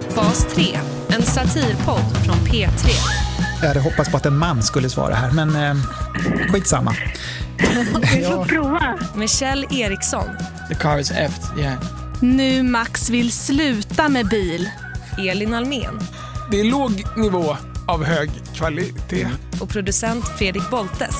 Fas 3, en satirpodd från P3. Jag hade hoppats på att en man skulle svara här, men skitsamma. Vi får prova. Michelle Eriksson. The car is effed, yeah. Nu Max vill sluta med bil. Elin Almen. Det är låg nivå av hög kvalitet. Och producent Fredrik Boltes.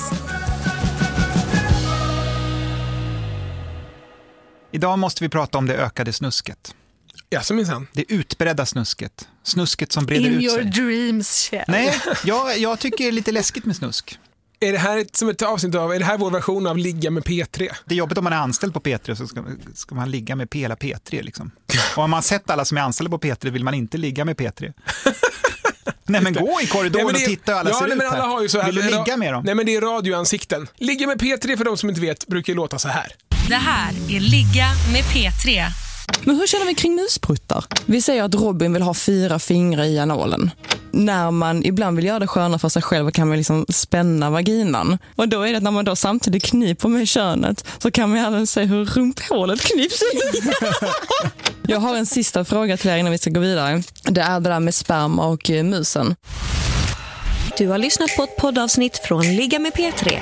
Idag måste vi prata om det ökade snusket. Ja, som minsann. Det utbredda snusket. Snusket som breder In ut your sig. dreams, Kjell. Nej, jag tycker det är lite läskigt med snusk. Är det här som ett avsnitt av, är det här vår version av ligga med P3? Det är jobbigt om man är anställd på P3 så ska man ligga med hela P3 liksom. Och om man sett alla som är anställda på P3 vill man inte ligga med P3. Nej, men gå i korridoren och titta hur alla ser ut alla har ju så här. Vill du ligga med dem? Nej, men det är radioansikten. Ligga med P3 för de som inte vet brukar låta så här. Det här är Ligga med P3. Men hur känner vi kring muspruttar? Vi säger att Robin vill ha 4 fingrar i analen. När man ibland vill göra det sköna för sig själv kan man liksom spänna vaginan. Och då är det att när man då samtidigt kniper med könet så kan man även se hur rumphålet knips i. Jag har en sista fråga till er innan vi ska gå vidare. Det är det där med sperma och musen. Du har lyssnat på ett poddavsnitt från Ligga med P3.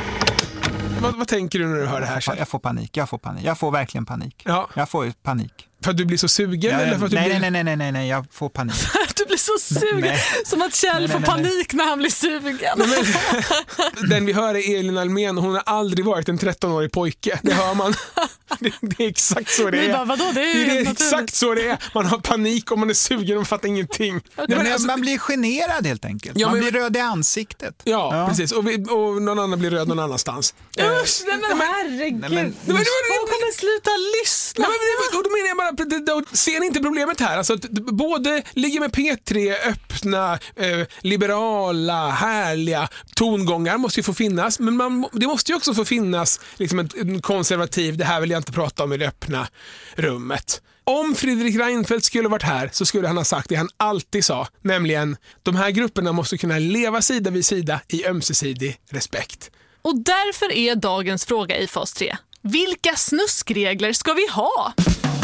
Vad tänker du när du hör det här? Jag får panik. Jag får verkligen panik. Ja. Jag får panik. För att du blir så sugen? Eller för att Nej, jag får panik. Du blir så sugen. Nej. Som att Kjell får panik när han blir sugen. Den vi hör är Elin Almen. Hon har aldrig varit en 13-årig pojke. Det hör man. Det är exakt så det är. Bara, vadå? Det är exakt så det är. Man har panik och man är sugen och fattar ingenting. Man blir generad helt enkelt. Ja, man men, blir röd i ansiktet. Ja. Precis. Och någon annan blir röd någon annanstans. Usch, herregud. Folk kommer sluta lyssna. Och då menar jag bara, ser ni inte problemet här? Alltså att både ligger med P3, öppna, liberala, härliga tongångar måste ju få finnas, men det måste ju också få finnas liksom en konservativ, det här vill jag inte prata om i det öppna rummet. Om Fredrik Reinfeldt skulle varit här så skulle han ha sagt det han alltid sa, nämligen de här grupperna måste kunna leva sida vid sida i ömsesidig respekt. Och därför är dagens fråga i Fas 3. Vilka snuskregler ska vi ha?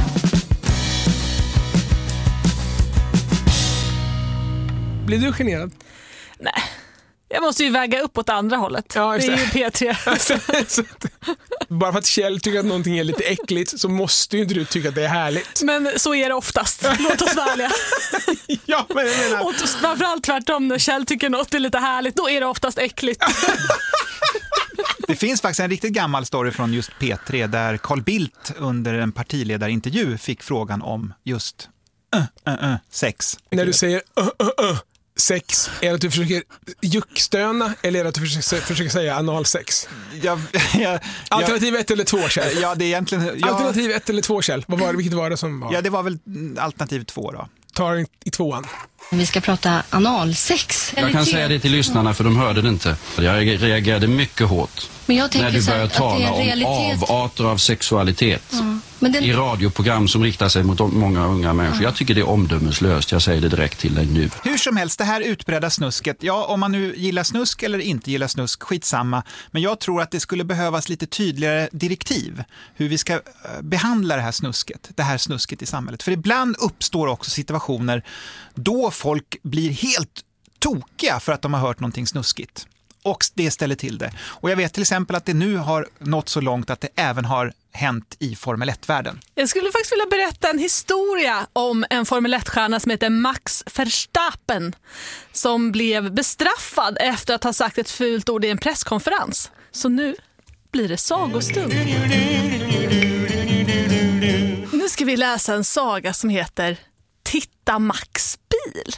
Blir du generad? Nej, jag måste ju väga upp åt andra hållet. Ja, det är ju P3. Bara för att Kjell tycker att någonting är lite äckligt så måste ju inte du tycka att det är härligt. Men så är det oftast. Låt oss vara ärliga. Ja, men jag menar... Och framförallt tvärtom, när Kjell tycker något är lite härligt, då är det oftast äckligt. Det finns faktiskt en riktigt gammal story från just P3 där Carl Bildt under en partiledarintervju fick frågan om just sex. När du säger sex, är det att du försöker juckstöna eller är det att du försöker säga analsex? Alternativ 1 eller 2, Kjell. Ja, det är egentligen... Alternativ 1 eller 2, Kjell. Vilket var det som var? Ja, det var väl alternativ 2 då. Ta i 2:an. Vi ska prata analsex. Jag kan säga det till lyssnarna för de hörde det inte. Jag reagerade mycket hårt men jag när du började att tala om avarter av sexualitet i radioprogram som riktar sig mot många unga människor. Jag tycker det är omdömeslöst. Jag säger det direkt till dig nu. Hur som helst, det här utbredda snusket, ja, om man nu gillar snusk eller inte gillar snusk, skitsamma. Men jag tror att det skulle behövas lite tydligare direktiv hur vi ska behandla det här snusket i samhället. För ibland uppstår också situationer då folk blir helt tokiga för att de har hört någonting snuskigt. Och det ställer till det. Och jag vet till exempel att det nu har nått så långt att det även har hänt i Formel 1-världen. Jag skulle faktiskt vilja berätta en historia om en Formel 1-stjärna som heter Max Verstappen som blev bestraffad efter att ha sagt ett fult ord i en presskonferens. Så nu blir det sagostund. Nu ska vi läsa en saga som heter Titta Max bil.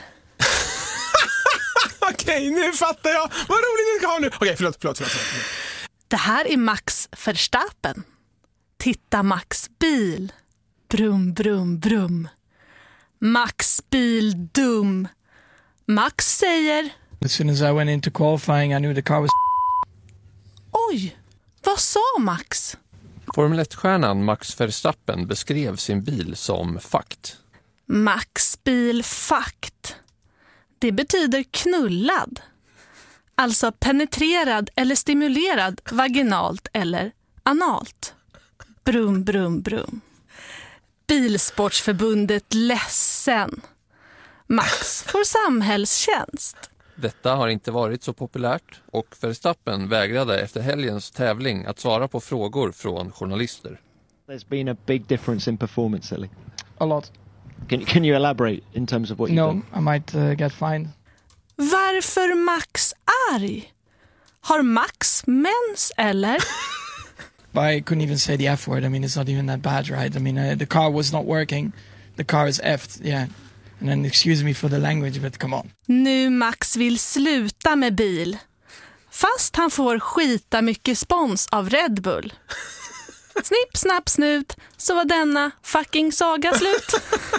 Okej, nu fattar jag. Vad roligt du ska ha nu. Okej, förlåt. Det här är Max Verstappen. Titta Max bil. Brum, brum, brum. Max bil dum. Max säger... As soon as I went into qualifying I knew the car was... Oj, vad sa Max? Formel 1-stjärnan Max Verstappen beskrev sin bil som fakt. Max bil fakt. Det betyder knullad. Alltså penetrerad eller stimulerad vaginalt eller analt. Brum, brum, brum. Bilsportsförbundet ledsen. Max får samhällstjänst. Detta har inte varit så populärt och Verstappen vägrade efter helgens tävling att svara på frågor från journalister. There's been a big difference in performance, Silly. A lot. Can you elaborate in terms of what you've done? No, I might get fined. Varför Max arg? Har Max mens eller? But I couldn't even say the F word. I mean, it's not even that bad, right? I mean, the car was not working. The car is effed, yeah. And then excuse me for the language, but come on. Nu Max vill sluta med bil. Fast han får skita mycket spons av Red Bull. Snipp, snapp, snut. Så var denna fucking saga slut.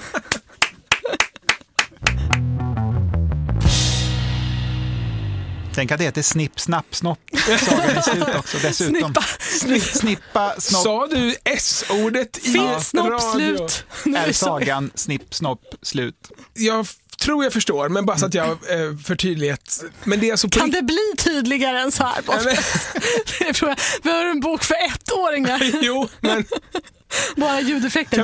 Tänk att det heter snipp, snapp, snopp. Sagan är slut också dessutom. Snippa, snopp. Sa du S-ordet i snopp, slut. Är sagan snipp, snopp, slut. Jag tror jag förstår, men bara så att jag för tydlighet. Men det är alltså kan det bli tydligare än så här? Vi har en bok för 1-åringar. Jo, men... Bara ljudeffekter.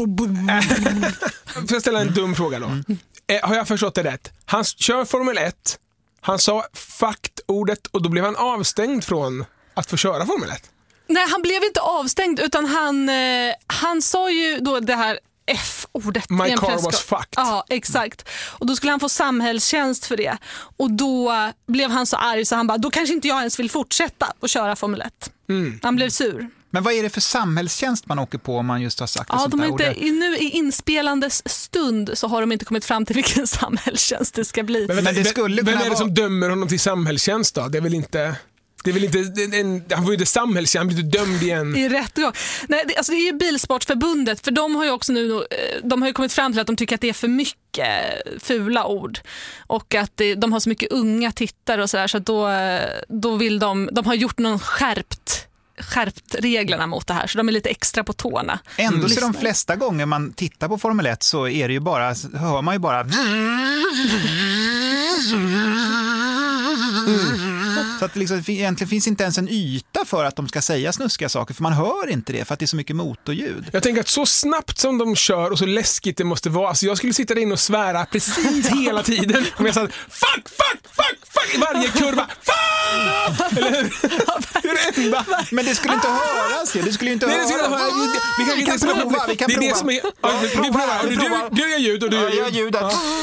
Får jag ställa en dum fråga då? Har jag förstått det rätt? Han kör Formel 1. Han sa fakt-ordet och då blev han avstängd från att få köra Formel 1. Nej, han blev inte avstängd utan han sa ju då det här F-ordet. My car was fucked. Ja, exakt. Och då skulle han få samhällstjänst för det. Och då blev han så arg så han bara, då kanske inte jag ens vill fortsätta att köra Formel 1. Han blev sur. Men vad är det för samhällstjänst man åker på om man just har sagt det? Ja, de har inte, nu i inspelandes stund så har de inte kommit fram till vilken samhällstjänst det ska bli. Men det skulle vem är det som dömer honom till samhällstjänst då? Det är väl inte han får ju inte samhällstjänst, han blir inte dömd igen. I rättegång. Nej, det är ju Bilsportförbundet, för de har ju också nu de har ju kommit fram till att de tycker att det är för mycket fula ord och att de har så mycket unga tittare och sådär, så då vill de har gjort någon skärpt reglerna mot det här, så de är lite extra på tårna. Ändå så de flesta gånger man tittar på Formel 1 så är det ju bara, hör man ju bara så att det liksom, egentligen finns inte ens en yta för att de ska säga snuskiga saker, för man hör inte det för att det är så mycket motorljud. Jag tänker att så snabbt som de kör och så läskigt det måste vara, alltså jag skulle sitta där inne och svära precis hela tiden om jag sa fuck i varje kurva. Fuck! Eller hur? Det är det enda. Men det skulle inte höras. Det skulle inte höras. Vi kan prova. Det är det som är... Vi provar. Du gör ljud och du gör ljud.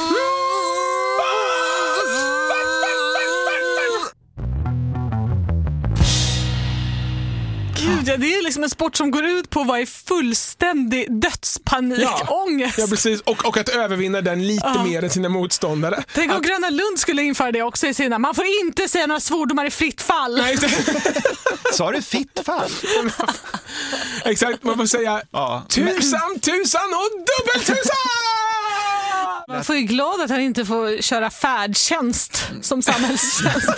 Gud, det är liksom en sport som går ut på att vara i fullständig dödspanikångest. Ja, precis. Och att övervinna den lite mer än sina motståndare. Tänk om Gröna Lund skulle införa det också i sina. Man får inte säga några svordomar i fritt fall. Nej, sa du fritt fall? Exakt, man får säga tusan och dubbeltusan! Man får ju glad att han inte får köra färdtjänst som samhällstjänst.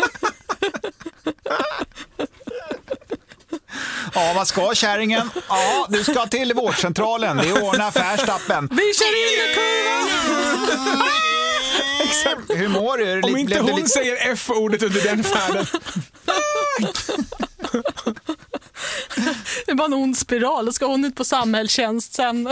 Ja, vad ska kärringen? Ja, du ska till vårdcentralen. Det är ordna Verstappen. Vi kör in i kurvan! Exakt. Hur mår du? Om inte hon säger F-ordet under den färden. Det är bara en ond spiral. Då ska hon ut på samhällstjänst sen.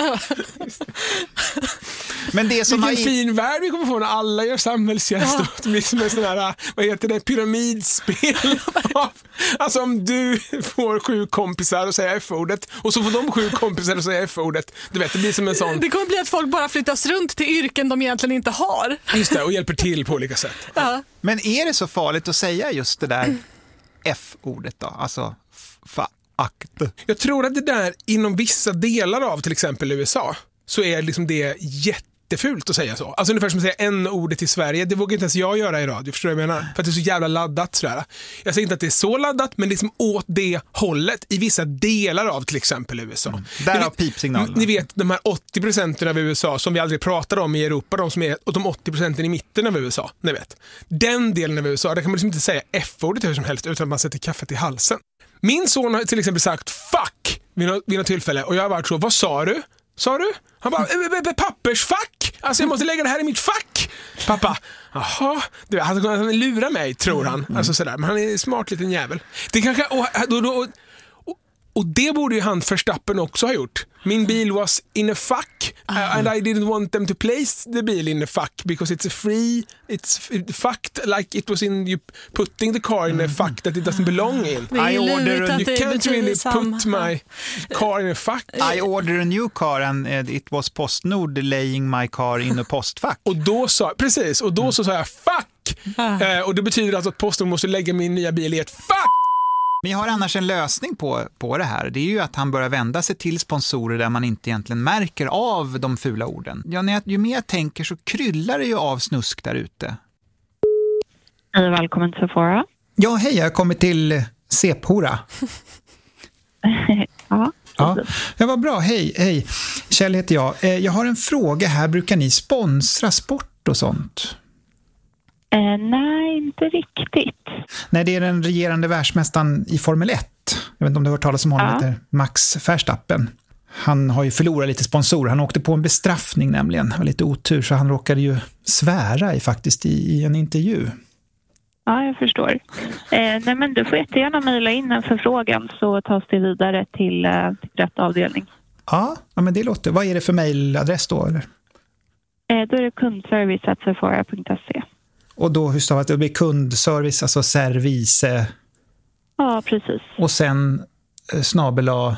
Men det som vilken fin värld vi kommer få när alla gör samhällstjänst. Ja. Det blir som en sån här, vad heter det, pyramidspel. Alltså om du får 7 kompisar och säger F-ordet och så får de 7 kompisar och säga F-ordet. Du vet, det blir som en sån... Det kommer bli att folk bara flyttas runt till yrken de egentligen inte har. Just det, och hjälper till på olika sätt. Ja. Men är det så farligt att säga just det där F-ordet då? Alltså jag tror att det där inom vissa delar av till exempel USA så är liksom det jättefult att säga så. Alltså ungefär som att säga N-ordet i Sverige. Det vågar inte ens jag göra i radio, förstår du vad jag menar? För att det är så jävla laddat sådär. Jag säger inte att det är så laddat, men det är som åt det hållet i vissa delar av till exempel USA. Där har pipsignalen. Ni vet de här 80% av USA som vi aldrig pratar om i Europa, de som är och de 80% i mitten av USA, ni vet. Den delen av USA, där kan man liksom inte säga F-ordet hur som helst utan att man sätter kaffet i halsen. Min son har till exempel sagt fuck vid något tillfälle och jag har varit så, vad sa du? Han bara, pappersfack! Alltså jag måste lägga det här i mitt fack. Pappa, jaha, han lurar mig, tror han. Alltså sådär, men han är en smart liten jävel. Det kanske, Och det borde ju han Verstappen också ha gjort. Min bil was in a fuck and I didn't want them to place the bil in a fuck because it's fucked like it was in you putting the car in a fuck that it doesn't belong in. Det är lurigt att you det can't really samma. put my car in a fuck. I ordered a new car and it was PostNord laying my car in a postfack. Och då sa så sa jag fuck. Och det betyder alltså att PostNord måste lägga min nya bil i ett fuck. Men jag har annars en lösning på det här. Det är ju att han börjar vända sig till sponsorer där man inte egentligen märker av de fula orden. Ja, ju mer jag tänker så kryllar det ju av snusk där ute. Hej, välkommen till Sephora. Ja, hej, jag har kommit till Sephora. Ja, vad bra. Hej. Kjell heter jag. Jag har en fråga här. Brukar ni sponsra sport och sånt? Nej, inte riktigt. Nej, det är den regerande världsmästaren i Formel 1. Jag vet inte om du har hört talas om honom, heter Max Verstappen. Han har ju förlorat lite sponsorer. Han åkte på en bestraffning nämligen. Det var lite otur så han råkade ju svära i en intervju. Ja, jag förstår. Nej, men du får jättegärna mejla in en förfrågan så tas det vidare till rätt avdelning. Ja, men det låter. Vad är det för mejladress då? Eller? Då är det kundservice@sephora.se. Och då, hur stavas det? Det blir kundservice, alltså service. Ja, precis. Och sen snabel-a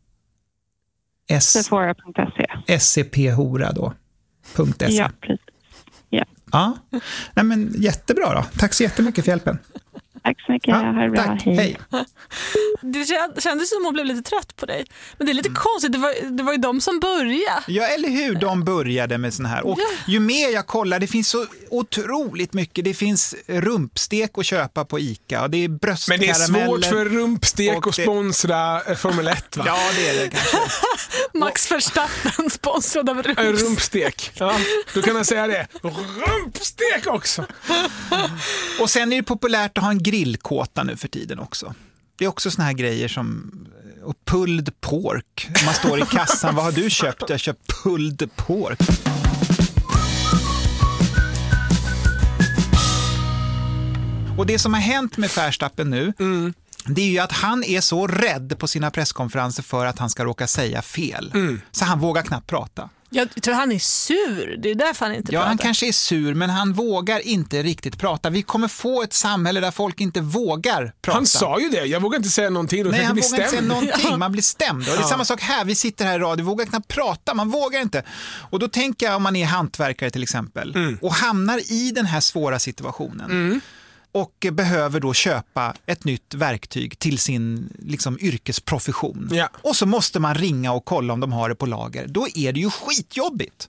Sephora.se. SCP-hora då. .se. Ja, precis. Ja. Nej, men jättebra då. Tack så jättemycket för hjälpen. Tack så mycket. Ja, bra. Tack. Hej. Det kändes som hon blev lite trött på dig. Men det är lite konstigt, det var ju de som började. Ja, eller hur? De började med sån här. Och ju mer jag kollar, det finns så otroligt mycket. Det finns rumpstek att köpa på ICA. Och det är bröstkarameller. Men det är svårt för rumpstek att sponsra Formel 1, va? Ja, det är det kanske. Max Verstappen sponsrad av rumpstek. Ja, då kan man säga det. Rumpstek också. Och sen är det populärt att ha en grillkåta nu för tiden också. Det är också såna här grejer som och pulled pork. Man står i kassan, vad har du köpt? Jag har köpt pulled pork. Och det som har hänt med Verstappen nu, det är ju att han är så rädd på sina presskonferenser för att han ska råka säga fel. Så han vågar knappt prata. Jag tror han är sur, det är därför han inte pratar. Ja, han kanske är sur, men han vågar inte riktigt prata. Vi kommer få ett samhälle där folk inte vågar prata. Han sa ju det, jag vågar inte säga någonting. Nej, han vågar inte säga någonting, man blir stämd. Och det är samma sak här, vi sitter här i radio, vågar knappt prata, man vågar inte. Och då tänker jag om man är hantverkare till exempel och hamnar i den här svåra situationen. Och behöver då köpa ett nytt verktyg till sin yrkesprofession. Ja. Och så måste man ringa och kolla om de har det på lager. Då är det ju skitjobbigt.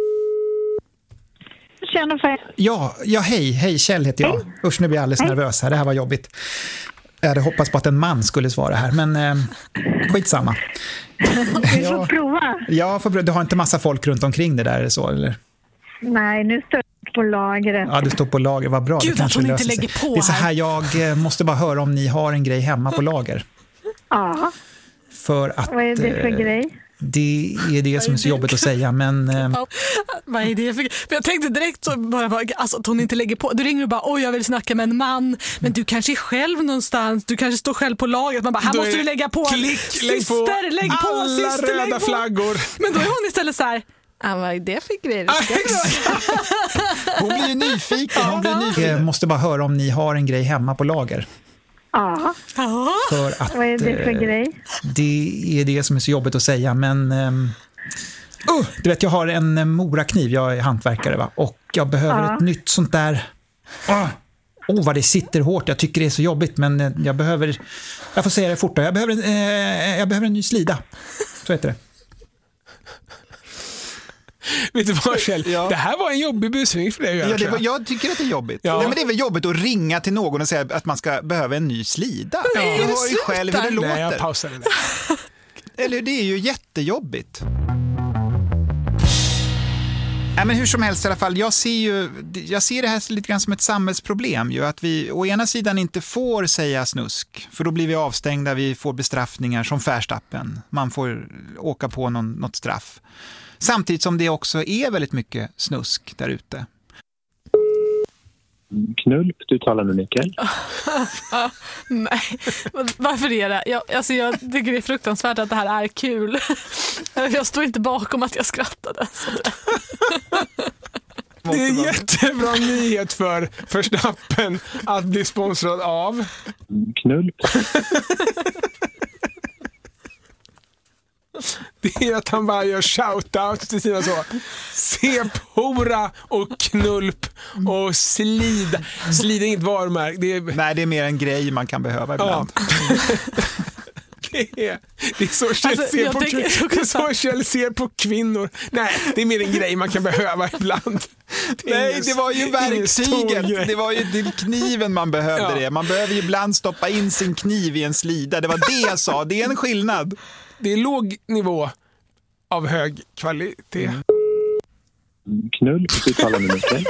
Ja, hej, Kjell heter jag. Usch, nu blir jag alldeles nervös här. Det här var jobbigt. Jag hade hoppats på att en man skulle svara här, men skitsamma. Du får prova. Ja, du har inte massa folk runt omkring det där eller så, eller? Nej, nu står jag på lagret. Ja, du står på lager, vad bra. Gud, att hon inte lägger på. Det är så här, jag måste bara höra om ni har en grej hemma på lager. Ja. För att, vad är det för grej? Det är det som är så jobbigt att säga, men... Vad är det för jag tänkte direkt så bara alltså, att hon inte lägger på. Du ringer och bara, jag vill snacka med en man. Men du kanske är själv någonstans. Du kanske står själv på lagret. Man bara, här måste du lägga på. Lägg på alla röda flaggor. Men då är hon istället så här... vad är det för grej? Hon blir ju nyfiken. Jag måste bara höra om ni har en grej hemma på lager. Ja. För att, vad är det för grej? Det är det som är så jobbigt att säga, men du vet, jag har en morakniv, jag är hantverkare, va? Och jag behöver ett nytt sånt där. Vad det sitter hårt, jag tycker det är så jobbigt, men jag får säga det fortare, jag behöver en ny slida. Så heter det. Vet du vad, Kjell? Ja. Det här var en jobbig busring för dig. Jag tycker att det är jobbigt. Ja. Nej, men det är väl jobbigt att ringa till någon och säga att man ska behöva en ny slida. Ja. Du hör ju själv hur det låter. Nej, jag pausar det där. Eller det är ju jättejobbigt. Nej, men hur som helst i alla fall, jag ser det här lite grann som ett samhällsproblem ju, att vi å ena sidan inte får säga snusk, för då blir vi avstängda, vi får bestraffningar som Verstappen. Man får åka på något straff. Samtidigt som det också är väldigt mycket snusk där ute. Knulp, du talar med Mikael. Nej, varför är det? Jag tycker det är fruktansvärt att det här är kul. Jag står inte bakom att jag skrattade. Det är en jättebra nyhet för Verstappen att bli sponsrad av Knulp. Det är att han bara gör shoutout till sina så Sephora och Knulp och Slida. Slida är inget varumärke. Nej, det är mer en grej man kan behöva ibland. Ja. Det är så Kjell ser på kvinnor. Nej, det är mer en grej man kan behöva ibland. Nej, det var ju verktyget. Det var ju kniven man behövde det. Man behöver ju ibland stoppa in sin kniv i en slida. Det var det jag sa. Det är en skillnad. Det är låg nivå av hög kvalitet. Knulp, du talar med Mikael.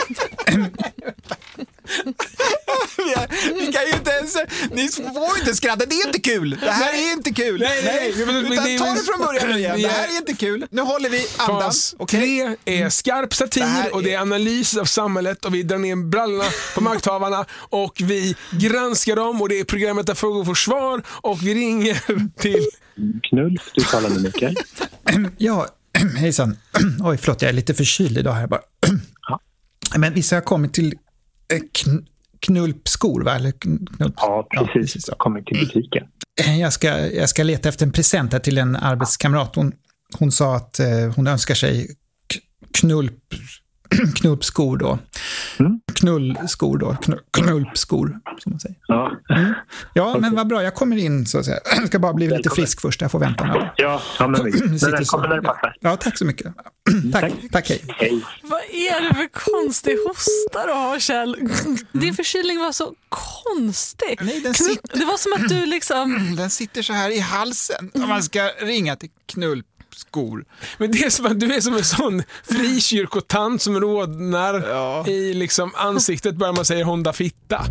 Vi kan ju inte ens... Ni får inte skratta, det är inte kul. Det här är inte kul. Nej. Ta det från början nu igen. Det här är inte kul. Nu håller vi andan. Fas 3 är skarp satir och det är analys av samhället och vi drar ner brallorna på makthavarna och vi granskar dem och det är programmet där frågor får svar och vi ringer till... Knulp, du talar med Mikael. Ja, hejsan. Oj, förlåt, jag är lite förkyld idag här bara. Men visst har jag kommit till Knulpskor, va? Eller Knulp... Ja, precis. Jag kommer till butiken. Jag ska leta efter en present här till en arbetskamrat. Hon sa att hon önskar sig knullskor då. Knullskor då. Knullskor, som man säger. Ja, okay. Men vad bra. Jag kommer in så att säga. Jag ska bara bli lite frisk först. Jag får vänta nu. Ja, men vi kommer när det passar. Ja, tack så mycket. Tack, hej. Vad är det för konstig hosta du har, Kjell? Din förkylning var så konstig. Nej, det var som att du liksom... Den sitter så här i halsen. Om man ska ringa till knullskor. Men det är som att du är som en sån frikyrkotant som rådnar i liksom ansiktet bara man säger Honda fitta.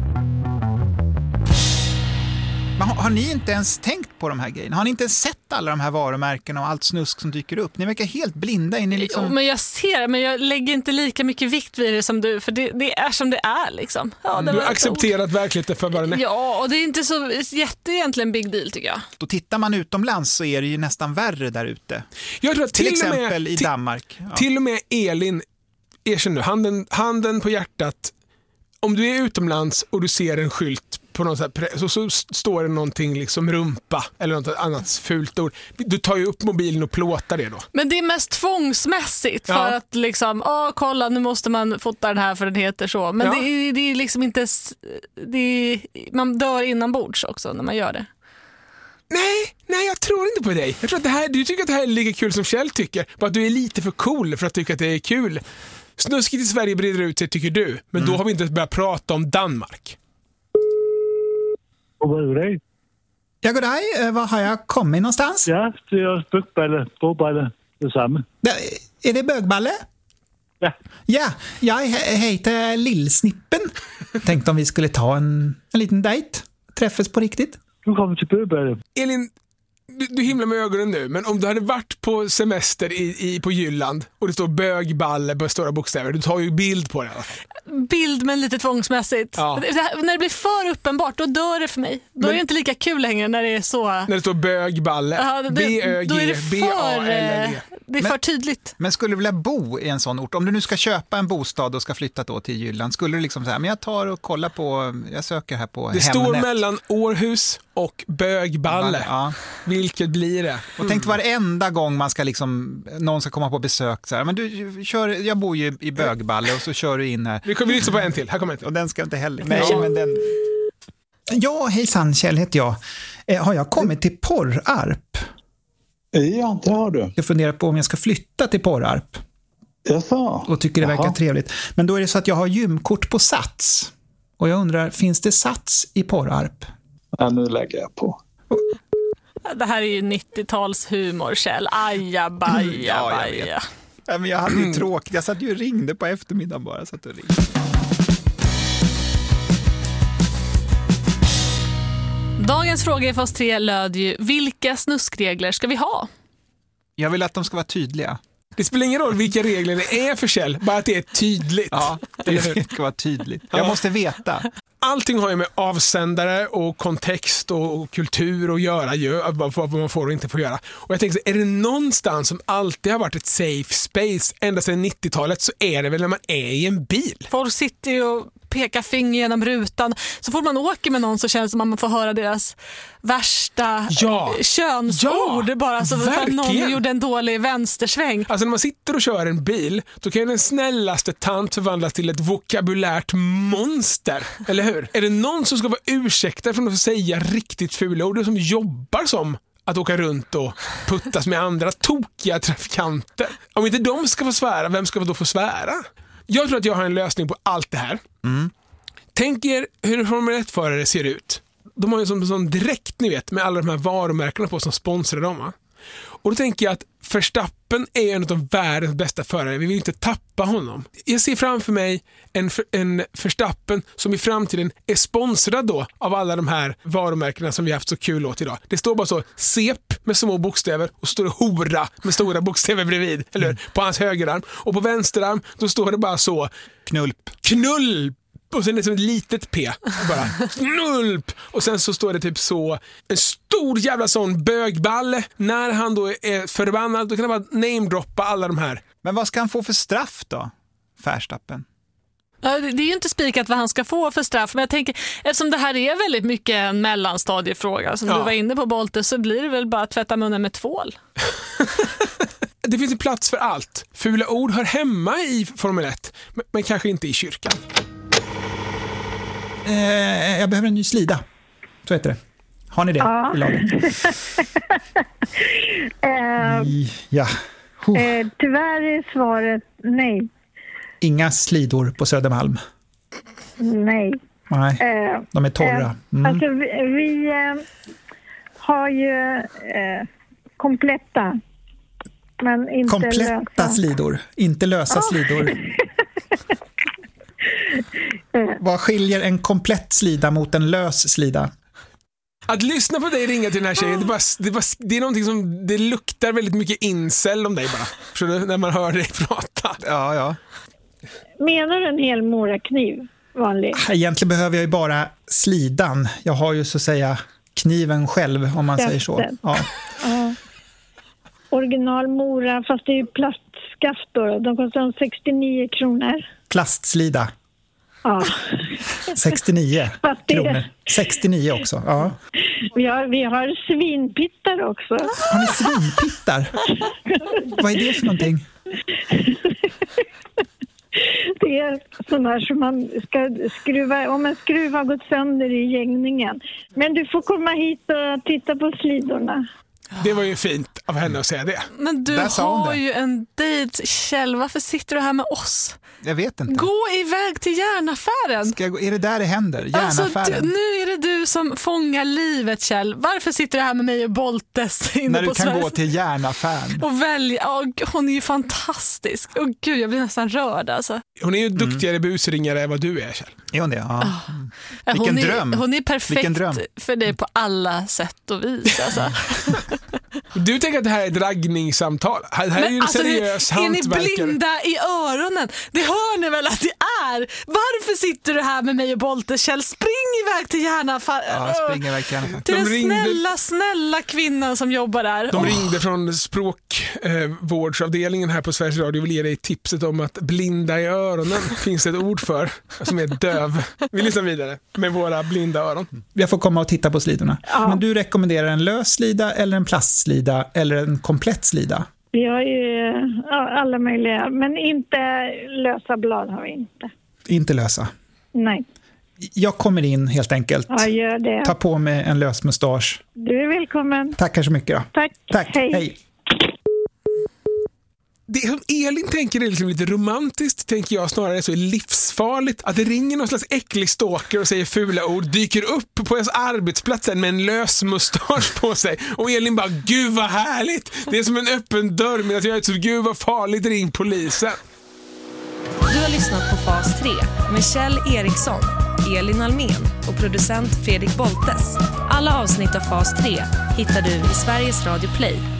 Men har ni inte ens tänkt på de här grejerna? Har ni inte sett alla de här varumärkena och allt snusk som dyker upp? Ni verkar helt blinda in i liksom... Jo, men jag ser, men jag lägger inte lika mycket vikt vid det som du, för det är som det är liksom. Ja, det du har accepterat verkligheten för vad den är. Ja, och det är inte så egentligen big deal tycker jag. Då tittar man utomlands så är det ju nästan värre där ute. Jag tror att till exempel i Danmark. Ja. Till och med Elin, erkänn nu, handen på hjärtat. Om du är utomlands och du ser en skylt på något så står det någonting liksom rumpa eller något annat fult ord. Du tar ju upp mobilen och plåtar det då. Men det är mest tvångsmässigt för att liksom, kolla nu måste man fota den här för den heter så. Men det är liksom inte, man dör inombords också när man gör det. Nej, jag tror inte på dig. Jag tror att du tycker att det här är lika kul som Kjell tycker. Bara att du är lite för cool för att tycka att det är kul. Snuskigt i Sverige breder ut sig tycker du. Men då har vi inte börjat prata om Danmark. Och vad är det? Ja, goddag. Var har jag kommit någonstans? Ja, det är bögballe, båballe, detsamma. Är det bögballe? Ja. Ja, jag heter Lillsnippen. Tänkte om vi skulle ta en liten dejt. Träffas på riktigt. Du kommer till bögballe. Elin, du himlar med ögonen nu, men om du hade varit på semester på Jylland och det står bögballe på stora bokstäver, du tar ju bild på det i alla fall. Bild men lite tvångsmässigt. Ja. När det blir för uppenbart, då dör det för mig. Då är det inte lika kul längre när det är så... När det står bögballe. B-Ö-G-B-A-L-L-E. Det är för tydligt. Men skulle du vilja bo i en sån ort? Om du nu ska köpa en bostad och ska flytta då till Jylland, skulle du liksom säga, men jag tar och kollar på, jag söker här på det Hemnet. Står mellan Århus och bögballe. Ja. Vilket blir det? Och tänk varenda gång man ska liksom, någon ska komma på besök så här, men jag bor ju i bögballe och så kör du in här. Vi kommer lyssna på en till, här kommer en till. Och den ska inte heller. Nej, men den... Ja, hejsan, Kjell heter jag. Har jag kommit till Porrarp? Ja, det har du. Jag funderar på om jag ska flytta till Porrarp. Jaså? Och tycker det verkar trevligt. Men då är det så att jag har gymkort på Sats. Och jag undrar, finns det Sats i Porrarp? Ja, nu lägger jag på. Det här är ju 90-talshumor, Kjell. Ajabaja. Ja, men jag hade ju tråkigt. Jag satt ju och ringde på eftermiddagen bara. Satt och ringde. Dagens fråga i fas 3 löd ju, vilka snuskregler ska vi ha? Jag vill att de ska vara tydliga. Det spelar ingen roll vilka regler det är för Kjell, bara att det är tydligt. Ja, det ska vara tydligt. Jag måste veta. Allting har ju med avsändare och kontext och kultur att göra, vad man får och inte får göra. Och jag tänker, är det någonstans som alltid har varit ett safe space ända sedan 90-talet, så är det väl när man är i en bil. Folk sitter ju och pekar finger genom rutan. Så fort man åker med någon så känns det som att man får höra deras värsta könsord. Bara så för att någon gjorde en dålig vänstersväng. Alltså när man sitter och kör en bil, då kan ju den snällaste tant förvandlas till ett vokabulärt monster. Eller hur? Är det någon som ska vara ursäktad från att säga riktigt fula ord, som jobbar som att åka runt och puttas med andra tokiga trafikanter? Om inte de ska få svära, vem ska då få svära? Jag tror att jag har en lösning på allt det här. Tänk er hur en Formel 1-förare ser ut. De har ju som direkt, ni vet, med alla de här varumärkena på som sponsrar dem. Va? Och då tänker jag att Verstappen är en av de världens bästa förare. Vi vill inte tappa honom. Jag ser framför mig en Verstappen som i framtiden är sponsrad då av alla de här varumärkena som vi har haft så kul åt idag. Det står bara så, SEP med små bokstäver och står det hora med stora bokstäver bredvid, eller på hans högerarm. Och på vänsterarm då står det bara så, knull. Och sen är det som ett litet P bara, knulp. Och sen så står det typ så, en stor jävla sån bögballe. När han då är förbannad, då kan han bara namedroppa alla de här. Men vad ska han få för straff då, Verstappen? Ja, det är ju inte spikat vad han ska få för straff, men jag tänker, eftersom det här är väldigt mycket en mellanstadiefråga som du var inne på, Bolte, så blir det väl bara att tvätta munnen med tvål. Det finns en plats för allt. Fula ord hör hemma i Formel 1, men kanske inte i kyrkan. Jag behöver en ny slida. Så heter det. Har ni det i laget? Ja. Tyvärr är svaret nej. Inga slidor på Södermalm? Nej. Nej, de är torra. Alltså vi har ju kompletta. Men inte kompletta lösa slidor, inte lösa slidor. Vad skiljer en komplett slida mot en lös slida? Att lyssna på dig ringa till den här tjejen, det är någonting som det luktar väldigt mycket incel om dig bara. Förstår du? När man hör dig prata. Ja. Menar du en hel morakniv vanlig? Egentligen behöver jag ju bara slidan. Jag har ju så att säga kniven själv, om man säger så. Ja. Original Mora, fast det är ju plastskaft då. De kostar 69 kronor. Plastslida. Ja. 69 kronor. 69 också, ja. Vi har svinpittar också. Har ni svinpittar? Vad är det för någonting? Det är sån här som man ska skruva, om en skruv har gått sönder i gängningen. Men du får komma hit och titta på slidorna. Det var ju fint av henne att säga det. Men du har ju en dejt, Kjell. Varför sitter du här med oss? Jag vet inte. Gå iväg till järnaffären. Är det där det händer? Järnaffären. Alltså, nu är det du som fångar livet, Kjell. Varför sitter du här med mig och Boltes inne när på du kan Sverige? Gå till järnaffären. Och välja. Hon är ju fantastisk. Gud, jag blir nästan rörd alltså. Hon är ju duktigare busringare än vad du är, Kjell. Är hon det? Ja. Vilken dröm. Hon är perfekt för dig på alla sätt och vis. Alltså. Du tänker att det här är ett raggningssamtal. Det här är ju en seriös hantverkare. Är ni blinda i öronen? Det hör ni väl att det är? Varför sitter du här med mig och Bolte, Kjell? Spring iväg till järnaffären. Ja, spring iväg till järnaffären. Till den snälla kvinnan som jobbar där. De ringde från språkvårdsavdelningen här på Sveriges Radio och vill ge dig tipset om att blinda i öronen finns det ett ord för, som är döv. Vi lyssnar vidare med våra blinda öron. Jag får komma och titta på slidorna. Ja. Men du rekommenderar en lös slida eller en plastslida eller en komplett slida? Vi har ju alla möjliga, men inte lösa blad har vi inte. Inte lösa? Nej. Jag kommer in helt enkelt. Ja, gör det. Ta på mig en lös mustasch. Du är välkommen. Tackar så mycket då. Tack. Hej. Det som Elin tänker är liksom lite romantiskt, tänker jag snarare så är livsfarligt. Att det ringer någon slags äcklig stalker och säger fula ord, dyker upp på ens arbetsplats med en lös mustasch på sig. Och Elin bara, gud vad härligt. Det är som en öppen dörr, men att jag är så, gud vad farligt, ring polisen. Du har lyssnat på Fas 3 med Kjell Eriksson, Elin Almen och producent Fredrik Boltes. Alla avsnitt av Fas 3 hittar du i Sveriges Radio Play.